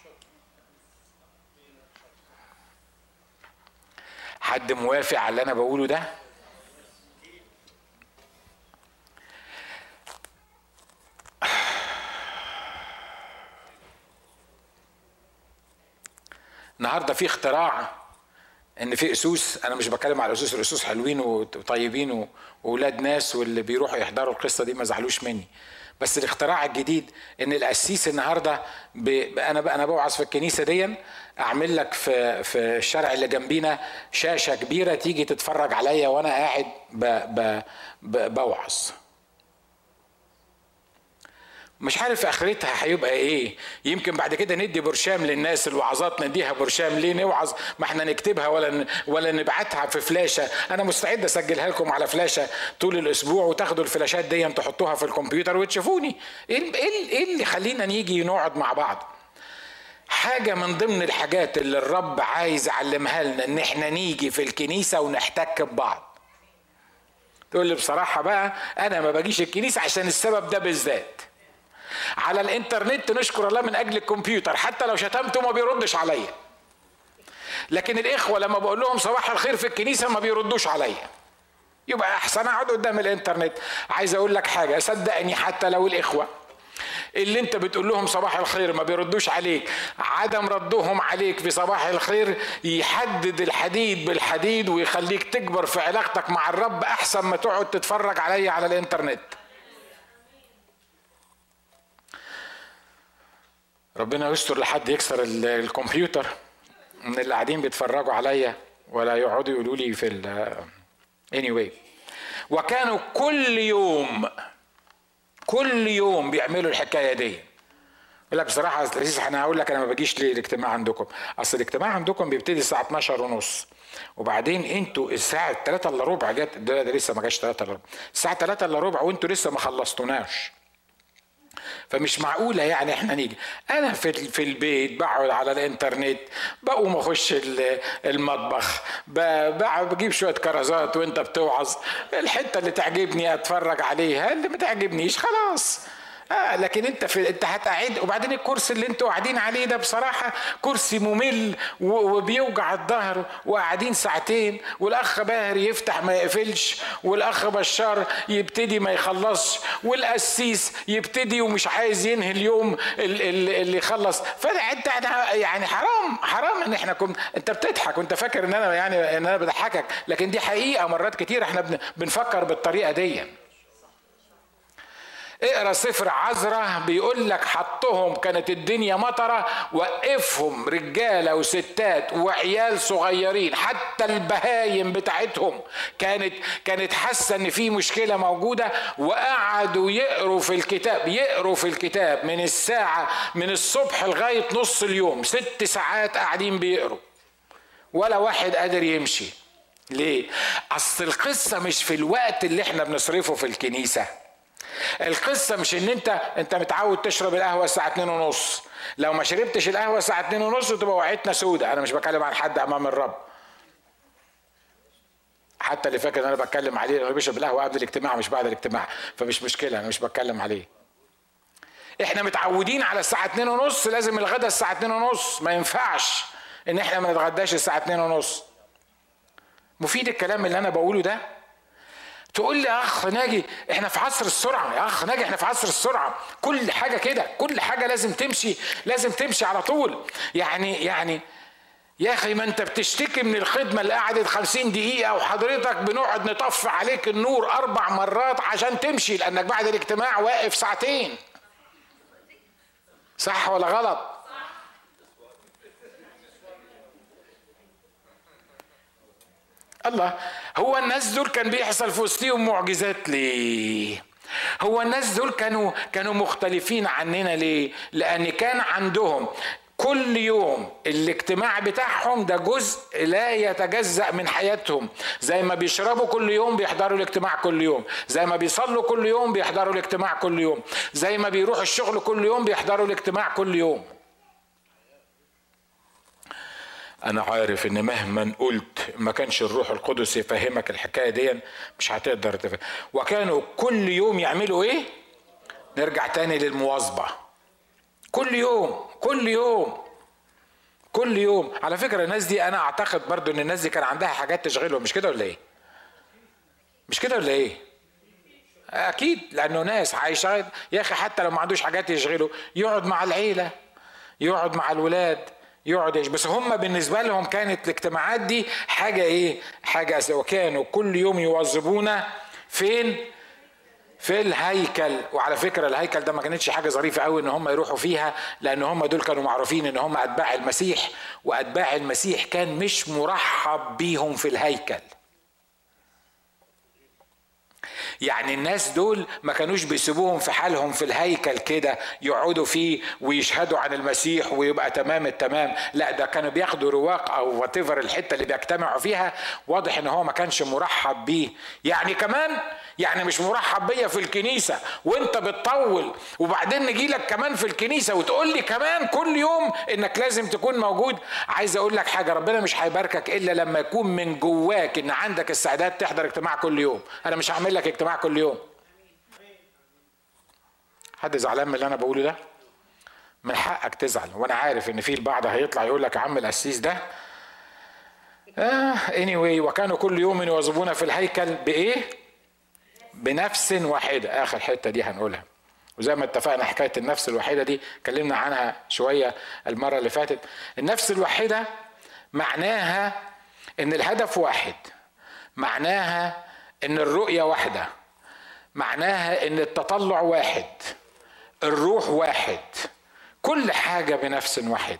حد موافق على اللي انا بقوله ده؟ النهارده في اختراع ان في اسوس، انا مش بتكلم على الاسوس، الاسوس حلوين وطيبين واولاد ناس واللي بيروحوا يحضروا القصه دي ما زعلوش مني، بس الاختراع الجديد ان القسيس النهارده انا بوعظ في الكنيسه دي، اعمل لك في الشارع اللي جنبينا شاشه كبيره تيجي تتفرج عليا وانا قاعد بوعظ. مش عارف اخرتها هيبقى ايه. يمكن بعد كده ندي برشام للناس، الوعظات نديها برشام. ليه نوعظ؟ ما احنا نكتبها ولا نبعتها في فلاشه. انا مستعد اسجلها لكم على فلاشه طول الاسبوع وتاخدوا الفلاشات دي تحطوها في الكمبيوتر وتشوفوني. ايه اللي خلينا نيجي نقعد مع بعض؟ حاجه من ضمن الحاجات اللي الرب عايز يعلمها لنا ان احنا نيجي في الكنيسه ونحتك ببعض. تقول لي بصراحه بقى انا ما باجيش الكنيسه عشان السبب ده بالذات. على الانترنت نشكر الله من اجل الكمبيوتر، حتى لو شتمته ما بيردش عليا، لكن الاخوه لما بقول لهم صباح الخير في الكنيسه ما بيردوش عليا. يبقى احسن اقعد قدام الانترنت. عايز اقول لك حاجه، صدقني حتى لو الاخوه اللي انت بتقول لهم صباح الخير ما بيردوش عليك، عدم ردهم عليك في صباح الخير يحدد الحديد بالحديد ويخليك تكبر في علاقتك مع الرب احسن ما تقعد تتفرج عليا على الانترنت. ربنا يستر لحد يكسر الكمبيوتر من اللي قاعدين بيتفرجوا عليا ولا يقعدوا يقولوا لي في anyway. وكانوا كل يوم كل يوم بيعملوا الحكايه دي. يقول لك بصراحه انا هقول لك انا ما باجيش ليه الاجتماع عندكم. اصل الاجتماع عندكم بيبتدي الساعه 12:30، وبعدين انتوا الساعه 3 الا ربع جت، ده لسه ما جاش 3 الا ربع، الساعه 3 الا ربع وانتوا لسه ما خلصتوناش. فمش معقوله يعني احنا نيجي. انا في البيت بقعد على الانترنت، بقوم اخش المطبخ، بجيب شويه كرزات وانت بتوعظ، الحته اللي تعجبني اتفرج عليها، اللي ما تعجبنيش خلاص. لكن انت هتقعد، وبعدين الكرسي اللي انتوا قاعدين عليه ده بصراحه كرسي ممل وبيوجع الظهر، وقاعدين ساعتين، والاخ باهر يفتح ما يقفلش، والاخ بشار يبتدي ما يخلصش، والقسيس يبتدي ومش عايز ينهي اليوم اللي يخلص. فانت يعني حرام ان احنا انت بتضحك وانت فاكر ان انا بضحكك، لكن دي حقيقه مرات كتير احنا بنفكر بالطريقه دي. اقرا سفر عزرا بيقول لك حطهم، كانت الدنيا مطره، وقفهم رجاله وستات وعيال صغيرين، حتى البهايم بتاعتهم كانت حاسه ان في مشكله موجوده، وقعدوا يقروا في الكتاب من الصبح لغايه نص اليوم، 6 ساعات قاعدين بيقروا، ولا واحد قادر يمشي. ليه؟ اصل القصه مش في الوقت اللي احنا بنصرفه في الكنيسه. القصة مش ان انت متعود تشرب القهوة الساعة 2:30، لو ما شربتش القهوة الساعة 2:30 تبقى وعيتنا سودة. انا مش بتكلم عن حد امام الرب، حتى اللي فاكر ان انا بتكلم عليه اللي بيشرب القهوة قبل الاجتماع مش بعد الاجتماع، فمش مشكلة، انا مش بتكلم عليه. احنا متعودين على الساعة 2:30، لازم الغدا الساعة 2:30، ما ينفعش ان احنا ما نتغداش الساعة 2:30. مفيد الكلام اللي انا بقوله ده؟ تقول لي يا اخ ناجي احنا في عصر السرعه، يا اخ ناجي احنا في عصر السرعه، كل حاجه كده، كل حاجه لازم تمشي على طول. يعني يا اخي ما انت بتشتكي من الخدمه اللي قعدت 50 دقيقه، وحضرتك بنقعد نطفي عليك النور 4 مرات عشان تمشي، لانك بعد الاجتماع واقف ساعتين. صح ولا غلط؟ الله، هو الناس دول كان بيحصل في وسطهم معجزات ليه؟ هو الناس دول كانوا مختلفين عننا ليه؟ لأن كان عندهم كل يوم الاجتماع بتاعهم ده جزء لا يتجزأ من حياتهم. زي ما بيشربوا كل يوم بيحضروا الاجتماع كل يوم، زي ما بيصلوا كل يوم بيحضروا الاجتماع كل يوم، زي ما بيروحوا الشغل كل يوم بيحضروا الاجتماع كل يوم. أنا عارف إن مهما قلت ما كانش الروح القدس يفهمك الحكاية دي مش هتقدر تفهم. وكانوا كل يوم يعملوا إيه؟ نرجع تاني للمواظبة، كل يوم كل يوم كل يوم. على فكرة الناس دي أنا أعتقد برضو إن الناس دي كان عندها حاجات تشغلهم، مش كده ولا إيه؟ مش كده ولا إيه؟ أكيد، لأنه ناس هيشغل يا أخي، حتى لو ما عندوش حاجات يشغله يقعد مع العيلة، يقعد مع الولاد، يقعد بس هم بالنسبة لهم كانت الاجتماعات دي حاجة ايه؟ حاجة أساسية. وكانوا كل يوم يواظبون فين؟ في الهيكل. وعلى فكرة الهيكل ده ما كانتش حاجة ظريفة قوي ان هم يروحوا فيها، لان هم دول كانوا معروفين ان هم اتباع المسيح، واتباع المسيح كان مش مرحب بيهم في الهيكل. يعني الناس دول ما كانوش بيسيبوهم في حالهم في الهيكل كده يقعدوا فيه ويشهدوا عن المسيح ويبقى تمام التمام، لا ده كانوا بياخدوا رواق او واتيفر الحته اللي بيجتمعوا فيها. واضح ان هو ما كانش مرحب بيه، يعني كمان يعني مش مرحب بيا في الكنيسه وانت بتطول، وبعدين نجي لك كمان في الكنيسه وتقول لي كمان كل يوم انك لازم تكون موجود. عايز اقول لك حاجه، ربنا مش هيباركك الا لما يكون من جواك ان عندك استعداد تحضر اجتماع كل يوم. انا مش هعمل لك اجتماع كل يوم. حد زعلان من اللي انا بقوله ده؟ من حقك تزعل، وانا عارف ان في البعض هيطلع يقول لك يا عم القسيس ده anyway. وكانوا كل يوم يواظبون في الهيكل بايه؟ بنفس واحده. اخر حته دي هنقولها، وزي ما اتفقنا حكايه النفس الواحده دي اتكلمنا عنها شويه المره اللي فاتت. النفس الواحده معناها ان الهدف واحد، معناها ان الرؤيه واحده، معناها ان التطلع واحد، الروح واحد، كل حاجه بنفس واحد.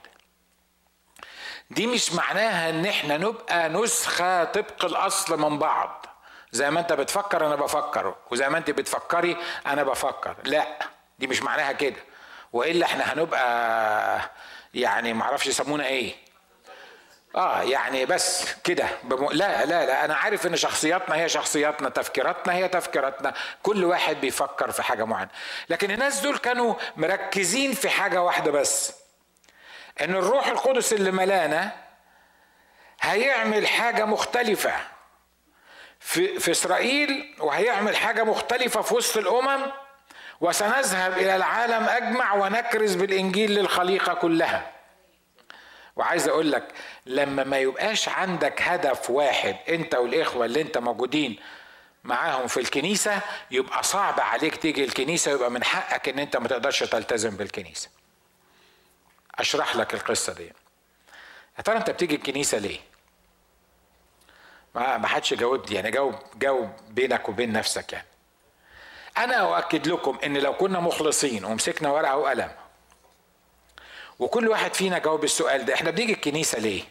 دي مش معناها ان احنا نبقى نسخه طبق الاصل من بعض، زي ما انت بتفكر انا بفكر، وزي ما انت بتفكري انا بفكر. لا، دي مش معناها كده، والا احنا هنبقى يعني معرفش يسمونا ايه، يعني بس كده لا لا لا، انا عارف ان شخصياتنا هي شخصياتنا، تفكيراتنا هي تفكيراتنا، كل واحد بيفكر في حاجة معينة. لكن الناس دول كانوا مركزين في حاجة واحدة بس، ان الروح القدس اللي ملانا هيعمل حاجة مختلفة في اسرائيل، وهيعمل حاجة مختلفة في وسط الامم، وسنذهب الى العالم اجمع ونكرز بالانجيل للخليقة كلها. وعايز اقول لك، لما ما يبقاش عندك هدف واحد انت والاخوة اللي انت موجودين معاهم في الكنيسة، يبقى صعب عليك تيجي الكنيسة، يبقى من حقك ان انت ما تقدرش تلتزم بالكنيسة. اشرح لك القصة دي. يا ترى انت بتيجي الكنيسة ليه؟ ما حدش جاوبني، يعني جاوب بينك وبين نفسك. يعني انا اؤكد لكم ان لو كنا مخلصين ومسكنا ورقة وقلم وكل واحد فينا جاوب السؤال ده، احنا بنيجي الكنيسة ليه؟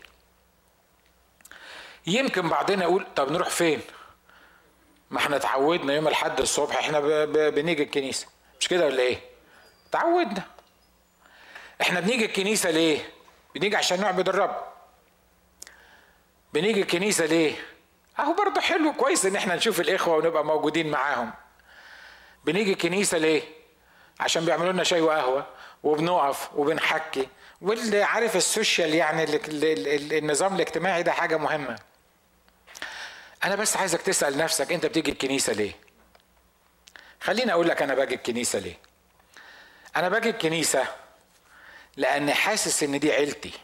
يمكن بعضنا يقول طب نروح فين؟ ما احنا اتعودنا يوم الحد الصبح احنا بنيجي الكنيسة، مش كده ولا ايه؟ اتعودنا. احنا بنيجي الكنيسة ليه؟ بنيجي عشان نعبد الرب. بنيجي الكنيسة ليه؟ اهو برضه حلو كويس ان احنا نشوف الاخوة ونبقى موجودين معاهم. بنيجي الكنيسة ليه؟ عشان بيعملوا لنا شاي وقهوة وبنقف وبنحكي، واللي عارف السوشيال يعني النظام الاجتماعي ده حاجة مهمة. انا بس عايزك تسأل نفسك، انت بتيجي الكنيسة ليه؟ خليني اقول لك انا باجي الكنيسة ليه. انا باجي الكنيسة لاني حاسس ان دي عيلتي،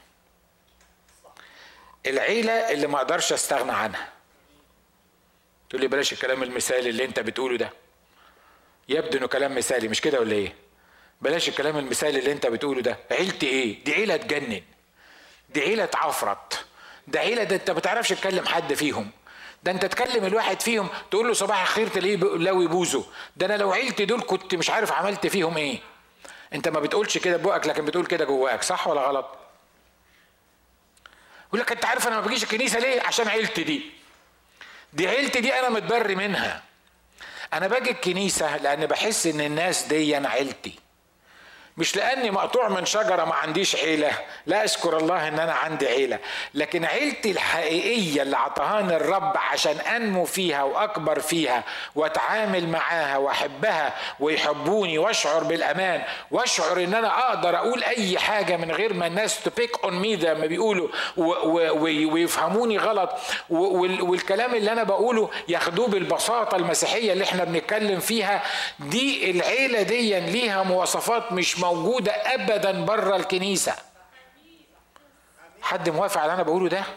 العيلة اللي ما اقدرش استغنى عنها. تقول لي بلاش الكلام المثالي اللي انت بتقوله ده. يبدو انه كلام مثالي، مش كده ولا ايه؟ بلاش الكلام المثالي اللي انت بتقوله ده. عيلتي ايه؟ دي عيلة تجنن، دي عيلة تعفرت، ده عيلة ده انت ما بتعرفش تكلم حد فيهم، ده انت تكلم الواحد فيهم تقول له صباح الخير تلاقيه لو يبوزه. ده انا لو عيلتي دول كنت مش عارف عملت فيهم ايه. انت ما بتقولش كده ببقك لكن بتقول كده جواك، صح ولا غلط؟ يقول لك انت عارف انا ما بجيش الكنيسة ليه؟ عشان عيلتي دي عيلتي دي انا متبري منها. انا باجي الكنيسة لان بحس ان الناس دي انا عيلتي، مش لاني مقطوع من شجرة ما عنديش عيلة، لا اشكر الله ان انا عندي عيلة، لكن عيلتي الحقيقية اللي عطاهاني الرب عشان انمو فيها واكبر فيها واتعامل معاها واحبها ويحبوني واشعر بالامان واشعر ان انا اقدر اقول اي حاجة من غير ما الناس تبيك اون مي زي ما بيقولوا ويفهموني غلط، والكلام اللي انا بقوله ياخدوه بالبساطة المسيحية اللي احنا بنتكلم فيها. دي العيلة دي ليها مواصفات مش موجودة ابدا بره الكنيسة. حد موافق على اللي انا بقوله ده؟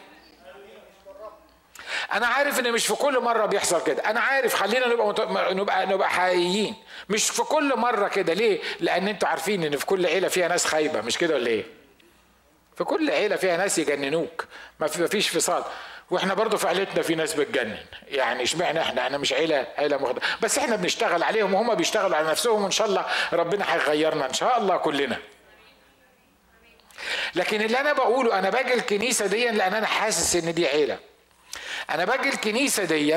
انا عارف ان مش في كل مرة بيحصل كده، انا عارف، خلينا نبقى حقيقيين، مش في كل مرة كده. ليه؟ لان انتوا عارفين ان في كل عيلة فيها ناس خايبة، مش كده ولا ايه؟ في كل عيلة فيها ناس يجننوك، ما فيش فصال. واحنا برضو في عيلتنا في ناس بتجنن، يعني اشمعنى احنا مش عيلة مخدرة، بس احنا بنشتغل عليهم وهم بيشتغلوا على نفسهم، وان شاء الله ربنا هيغيرنا ان شاء الله كلنا. لكن اللي انا بقوله، انا باجي الكنيسة دي لان انا حاسس ان دي عيلة. انا باجي الكنيسة دي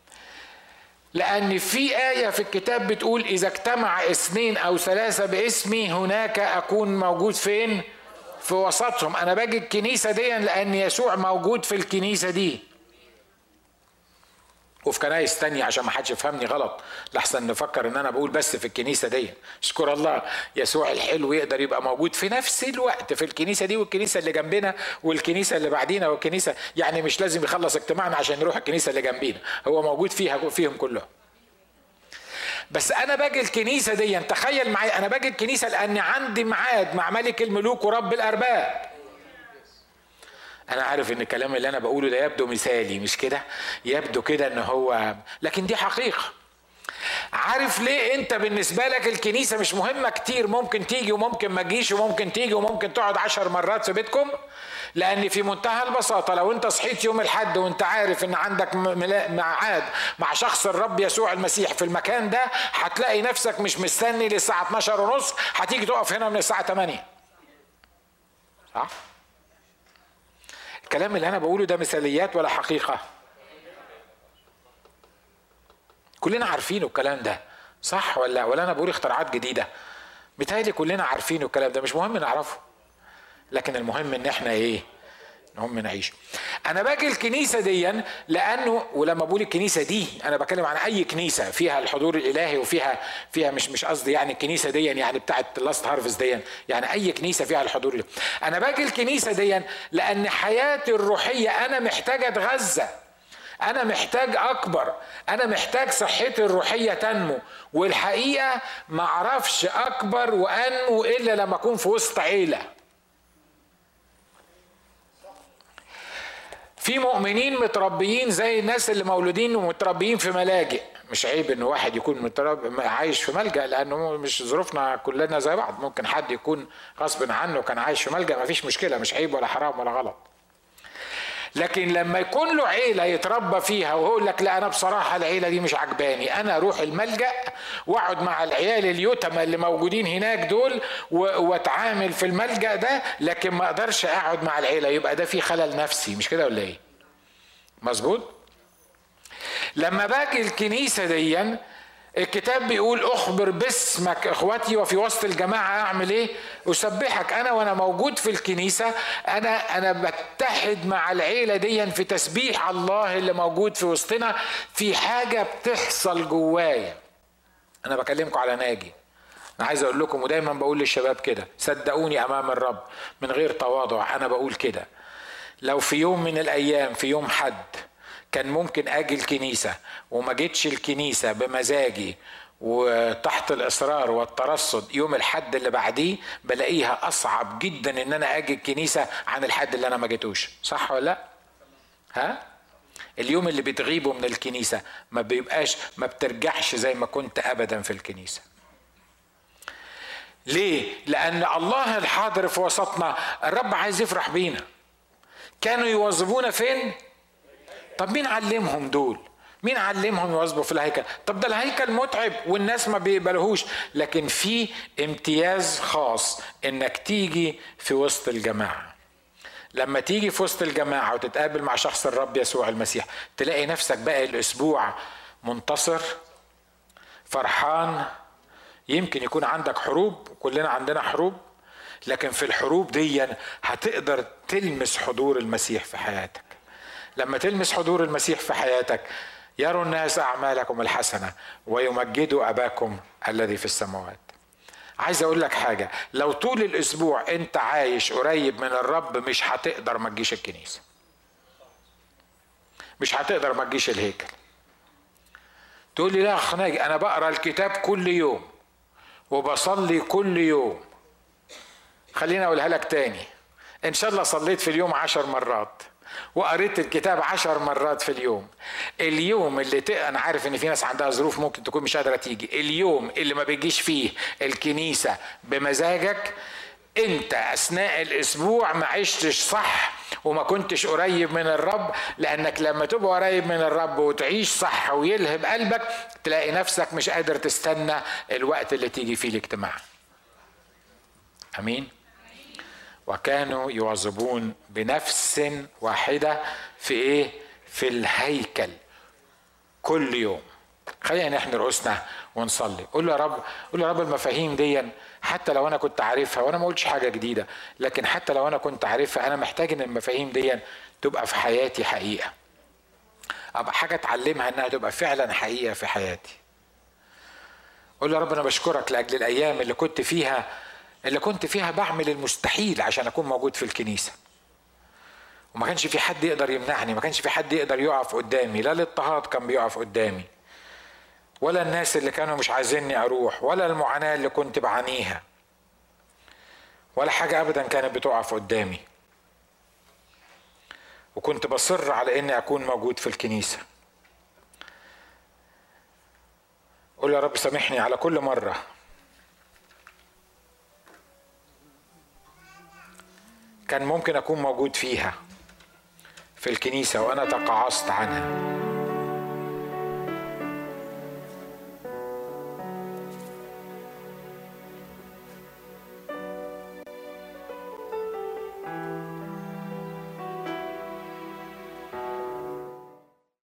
لان في آية في الكتاب بتقول اذا اجتمع 2 أو 3 باسمي هناك اكون موجود فين؟ في وسطهم. انا باجي الكنيسة دي لان يسوع موجود في الكنيسة دي، وفي كنايس تانية عشان ما حدش يفهمني غلط لحسن نفكر ان انا بقول بس في الكنيسة دي. اشكر الله يسوع الحلو يقدر يبقى موجود في نفس الوقت في الكنيسة دي والكنيسة اللي جنبنا والكنيسة اللي بعدينا والكنيسة، يعني مش لازم يخلص اجتماعنا عشان نروح الكنيسة اللي جنبينا، هو موجود فيهم كلهم. بس انا باجي الكنيسة دي، تخيل معايا، انا باجي الكنيسة لان عندي ميعاد مع ملك الملوك ورب الارباب. انا عارف ان الكلام اللي انا بقوله ده يبدو مثالي، مش كده؟ يبدو كده ان هو، لكن دي حقيقة. عارف ليه انت بالنسبة لك الكنيسة مش مهمة كتير؟ ممكن تيجي وممكن ما تجيش، وممكن تيجي وممكن تقعد 10 مرات في بيتكم. لان في منتهى البساطة لو انت صحيت يوم الحد وانت عارف ان عندك ميعاد مع شخص الرب يسوع المسيح في المكان ده، هتلاقي نفسك مش مستني للساعة 12:30، هتيجي تقف هنا من الساعة 8. صح؟ الكلام اللي انا بقوله ده مثاليات ولا حقيقة؟ كلنا عارفينه الكلام ده، صح ولا انا بقول اختراعات جديده؟ متهيألي كلنا عارفينه الكلام ده، مش مهم نعرفه، لكن المهم ان احنا ايه؟ هم نعيش. انا باجي الكنيسه دي لانه، ولما بقول الكنيسه دي انا بتكلم عن اي كنيسه فيها الحضور الالهي وفيها مش قصدي يعني الكنيسه دي يعني بتاعت لاست هارفست دي، يعني اي كنيسه فيها الحضور الالهي. انا باجي الكنيسه دي لان حياتي الروحيه انا محتاج اتغذى، انا محتاج اكبر، انا محتاج صحتي الروحيه تنمو. والحقيقه ما اعرفش اكبر وانمو الا لما اكون في وسط عيله. في مؤمنين متربيين زي الناس اللي مولودين ومتربيين في ملاجئ. مش عيب ان واحد يكون عايش في ملجأ، لانه مش ظروفنا كلنا زي بعض. ممكن حد يكون غصب عنه كان عايش في ملجأ، مفيش مشكلة، مش عيب ولا حرام ولا غلط. لكن لما يكون له عيلة يتربى فيها وهو يقول لك لا انا بصراحة العيلة دي مش عجباني، انا اروح الملجأ واقعد مع العيال اليتامى اللي موجودين هناك دول واتعامل في الملجأ ده، لكن ما اقدرش اقعد مع العيلة، يبقى ده في خلل نفسي، مش كده ولا ايه؟ مظبوط؟ لما باجي الكنيسة دي الكتاب بيقول اخبر باسمك اخوتي وفي وسط الجماعة اعمل ايه؟ اسبحك. انا وانا موجود في الكنيسة انا بتحد مع العيلة دي في تسبيح الله اللي موجود في وسطنا. في حاجة بتحصل جوايا. انا بكلمكم على ناجي، انا عايز اقول لكم ودايما بقول للشباب كده، صدقوني امام الرب من غير تواضع انا بقول كده، لو في يوم من الايام في يوم حد كان ممكن اجي الكنيسة وما جيتش الكنيسة بمزاجي وتحت الاصرار والترصد، يوم الحد اللي بعديه بلاقيها اصعب جدا ان انا اجي الكنيسة عن الحد اللي انا ما جيتوش. صح ولا لا؟ ها؟ اليوم اللي بتغيبه من الكنيسة ما بترجعش زي ما كنت ابدا في الكنيسة. ليه؟ لان الله الحاضر في وسطنا، الرب عايز يفرح بينا. كانوا يواظبون فين؟ طب مين علمهم دول؟ مين علمهم يواظبوا في الهيكل؟ طب ده الهيكل متعب والناس ما بيقبلوهوش، لكن في امتياز خاص انك تيجي في وسط الجماعة. لما تيجي في وسط الجماعة وتتقابل مع شخص الرب يسوع المسيح، تلاقي نفسك بقى الاسبوع منتصر، فرحان. يمكن يكون عندك حروب، كلنا عندنا حروب، لكن في الحروب دي هتقدر تلمس حضور المسيح في حياتك. لما تلمس حضور المسيح في حياتك يروا الناس أعمالكم الحسنة ويمجدوا أباكم الذي في السماوات. عايز أقول لك حاجة، لو طول الأسبوع أنت عايش قريب من الرب مش هتقدر ما تجيش الكنيسة، مش هتقدر ما تجيش الهيكل. تقول لي لا يا أخ ناجي أنا بقرأ الكتاب كل يوم وبصلي كل يوم. خليني أقولها لك تاني، إن شاء الله صليت في اليوم 10 مرات وقريت الكتاب 10 مرات في اليوم. اليوم اللي أنا عارف إن في ناس عندها ظروف ممكن تكون مش قادرة تيجي، اليوم اللي ما بيجيش فيه الكنيسة بمزاجك، أنت أثناء الأسبوع ما عشتش صح وما كنتش قريب من الرب. لأنك لما تبقى قريب من الرب وتعيش صح ويلهب قلبك تلاقي نفسك مش قادر تستنى الوقت اللي تيجي فيه الاجتماع. أمين؟ وكانوا يواظبون بنفس واحدة في ايه؟ في الهيكل كل يوم. خلينا نحن رؤوسنا ونصلي. قول له يا رب المفاهيم دي حتى لو انا كنت عارفها، وانا ما قلتش حاجة جديدة، لكن حتى لو انا كنت عارفها انا محتاج ان المفاهيم دي تبقى في حياتي حقيقة، ابقى حاجة اتعلمها انها تبقى فعلا حقيقة في حياتي. قول له يا رب انا بشكرك لاجل الايام اللي كنت فيها بعمل المستحيل عشان اكون موجود في الكنيسة، وما كانش في حد يقدر يمنعني، ما كانش في حد يقدر يقف قدامي، لا الاضطهاد كان بيقف قدامي، ولا الناس اللي كانوا مش عايزيني اروح، ولا المعاناة اللي كنت بعانيها، ولا حاجة ابدا كانت بتقف قدامي. وكنت بصر على اني اكون موجود في الكنيسة. قول يا رب سامحني على كل مرة كان ممكن أكون موجود فيها في الكنيسة وأنا تقاعست عنها.